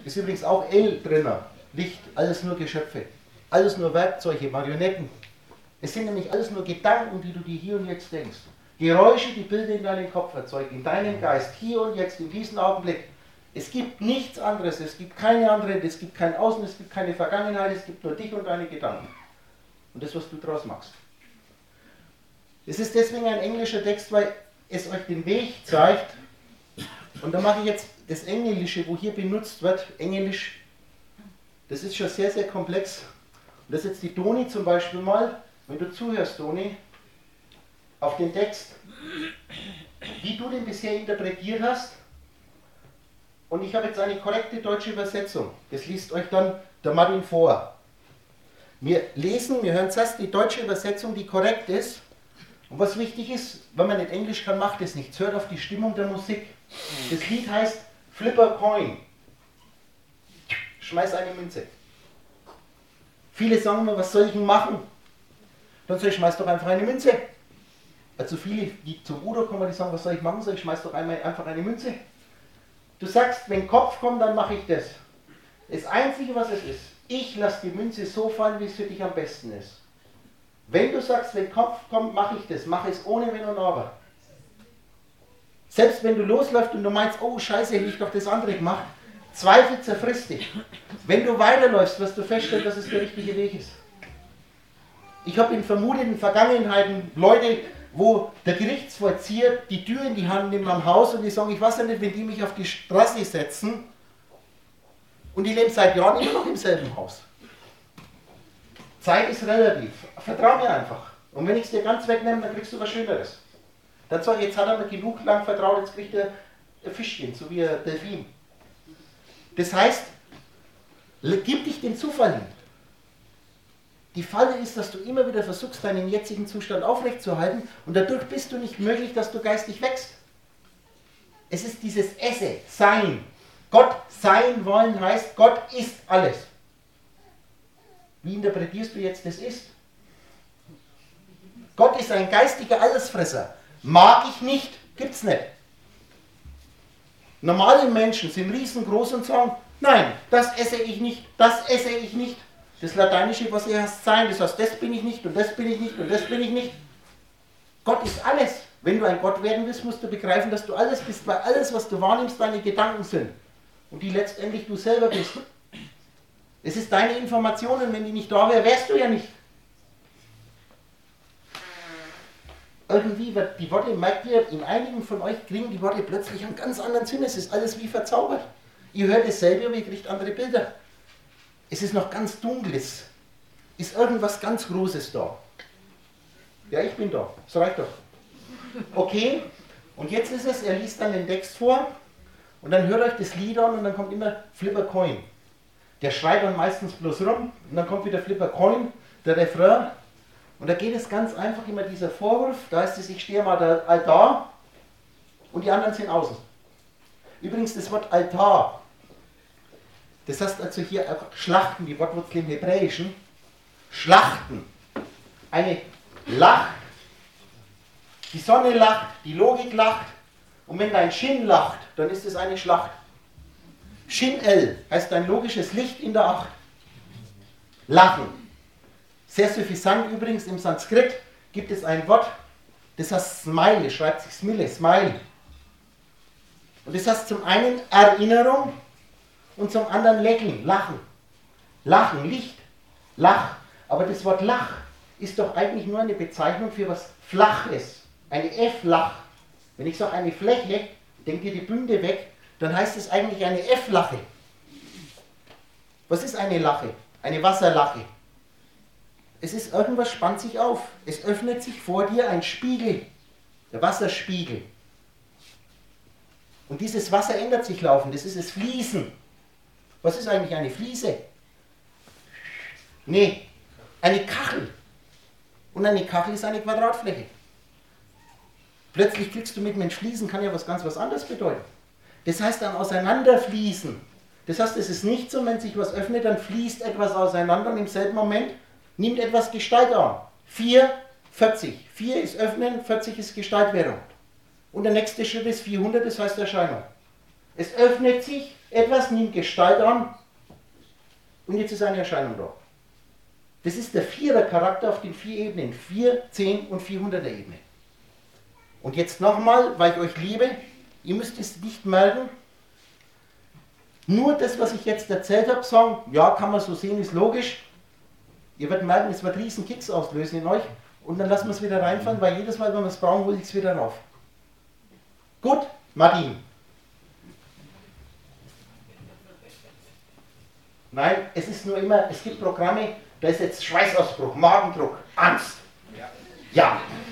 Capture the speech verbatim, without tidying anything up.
Ist übrigens auch L drin. Licht, alles nur Geschöpfe. Alles nur Werkzeuge, Marionetten. Es sind nämlich alles nur Gedanken, die du dir hier und jetzt denkst. Geräusche, die Bilder in deinem Kopf erzeugen, in deinem Geist, hier und jetzt, in diesem Augenblick. Es gibt nichts anderes, es gibt keine andere, es gibt kein Außen, es gibt keine Vergangenheit, es gibt nur dich und deine Gedanken. Und das, was du draus machst. Es ist deswegen ein englischer Text, weil es euch den Weg zeigt. Und da mache ich jetzt das Englische, wo hier benutzt wird, Englisch. Das ist schon sehr, sehr komplex. Und das ist jetzt die Toni zum Beispiel mal, wenn du zuhörst, Toni, auf den Text, wie du den bisher interpretiert hast. Und ich habe jetzt eine korrekte deutsche Übersetzung. Das liest euch dann der Martin vor. Wir lesen, wir hören zuerst die deutsche Übersetzung, die korrekt ist. Und was wichtig ist, wenn man nicht Englisch kann, macht es nichts. Hört auf die Stimmung der Musik. Das Lied heißt Flip a Coin. Schmeiß eine Münze. Viele sagen mir, was soll ich denn machen? Dann sage ich, schmeiß doch einfach eine Münze. Also viele, die zum Udo kommen, die sagen, was soll ich machen? Sag ich, schmeiß doch einmal einfach eine Münze. Du sagst, wenn Kopf kommt, dann mache ich das. Das Einzige, was es ist, ich lasse die Münze so fallen, wie es für dich am besten ist. Wenn du sagst, wenn Kopf kommt, mache ich das. Mache es ohne Wenn und Aber. Selbst wenn du losläufst und du meinst, oh Scheiße, hätte ich doch das andere gemacht. Zweifel zerfrisst dich. Wenn du weiterläufst, wirst du feststellen, dass es der richtige Weg ist. Ich habe in vermuteten Vergangenheiten Leute, wo der Gerichtsvollzieher die Tür in die Hand nimmt am Haus und die sagen, ich weiß ja nicht, wenn die mich auf die Straße setzen und die leben seit Jahren immer noch im selben Haus. Zeit ist relativ. Vertrau mir einfach. Und wenn ich es dir ganz wegnehme, dann kriegst du was Schöneres. Dann sag ich, jetzt hat er mir genug lang vertraut, jetzt kriegt er ein Fischchen, so wie ein Delfin. Das heißt, gib dich dem Zufall hin. Die Falle ist, dass du immer wieder versuchst, deinen jetzigen Zustand aufrechtzuerhalten und dadurch bist du nicht möglich, dass du geistig wächst. Es ist dieses Esse, Sein. Gott sein wollen heißt, Gott ist alles. Wie interpretierst du jetzt das ist? Gott ist ein geistiger Allesfresser. Mag ich nicht, gibt's nicht. Normale Menschen sind riesengroß und sagen, nein, das esse ich nicht, das esse ich nicht. Das Lateinische, was ihr hast, sein, das heißt, das bin ich nicht und das bin ich nicht und das bin ich nicht. Gott ist alles. Wenn du ein Gott werden willst, musst du begreifen, dass du alles bist, weil alles, was du wahrnimmst, deine Gedanken sind. Und die letztendlich du selber bist. Es ist deine Information und wenn die nicht da wäre, wärst du ja nicht. Irgendwie wird die Worte, merkt ihr, in einigen von euch kriegen die Worte plötzlich einen ganz anderen Sinn. Es ist alles wie verzaubert. Ihr hört dasselbe, aber ihr kriegt andere Bilder. Es ist noch ganz dunkles. Ist irgendwas ganz Großes da. Ja, ich bin da. Das reicht doch. Okay, und jetzt ist es, er liest dann den Text vor und dann hört euch das Lied an und dann kommt immer Flip a Coin. Der schreit dann meistens bloß rum und dann kommt wieder Flip a Coin, der Refrain. Und da geht es ganz einfach immer dieser Vorwurf, da heißt es, ich stehe mal da Altar und die anderen sind außen. Übrigens das Wort Altar, das heißt also hier auch Schlachten, die Wortwurzel im Hebräischen, Schlachten, eine Lacht, die Sonne lacht, die Logik lacht und wenn dein Shin lacht, dann ist es eine Schlacht. Shin-El heißt ein logisches Licht in der Acht. Lachen. Sehr suffisant übrigens im Sanskrit gibt es ein Wort, das heißt Smile, schreibt sich Smile, Smile. Und das heißt zum einen Erinnerung und zum anderen Lächeln, Lachen. Lachen, Licht, Lach. Aber das Wort Lach ist doch eigentlich nur eine Bezeichnung für was Flaches. Eine F-Lach. Wenn ich sage eine Fläche, denkt ihr die Bünde weg, dann heißt es eigentlich eine F-Lache. Was ist eine Lache? Eine Wasserlache. Es ist irgendwas spannt sich auf. Es öffnet sich vor dir ein Spiegel, der Wasserspiegel. Und dieses Wasser ändert sich laufend, das ist das Fließen. Was ist eigentlich eine Fliese? Nee, eine Kachel. Und eine Kachel ist eine Quadratfläche. Plötzlich kriegst du mit Mensch fließen, kann ja was ganz was anderes bedeuten. Das heißt dann auseinanderfließen. Das heißt, es ist nicht so, wenn sich was öffnet, dann fließt etwas auseinander und im selben Moment nimmt etwas Gestalt an. vier, vierzig. vier ist Öffnen, vierzig ist Gestaltwerdung. Und der nächste Schritt ist vierhundert, das heißt Erscheinung. Es öffnet sich Etwas nimmt Gestalt an und jetzt ist eine Erscheinung da. Das ist der Vierer-Charakter auf den vier Ebenen, vier, zehn und vierhunderter Ebene. Und jetzt nochmal, weil ich euch liebe, ihr müsst es nicht merken, nur das, was ich jetzt erzählt habe, sagen, ja, kann man so sehen, ist logisch. Ihr werdet merken, es wird riesen Kicks auslösen in euch und dann lassen wir es wieder reinfallen, weil jedes Mal, wenn wir es brauchen, hole ich es wieder rauf. Gut, Martin. Nein, es ist nur immer, es gibt Programme, da ist jetzt Schweißausbruch, Magendruck, Angst. Ja. Ja.